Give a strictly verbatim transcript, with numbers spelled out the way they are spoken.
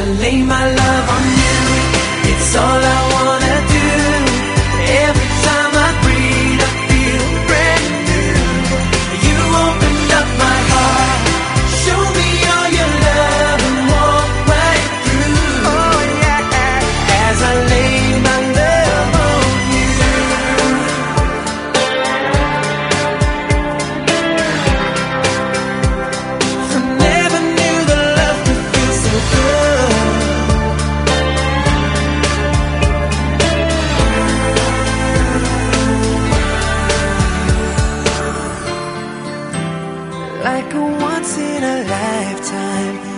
I lay my love on you. It's all I wanna do. Every time I breathe, I feel brand new. You opened up my heart, show me all your love and walk right through. Oh yeah, as I lay my love on you. I never knew the love could feel so good. Like a once in a lifetime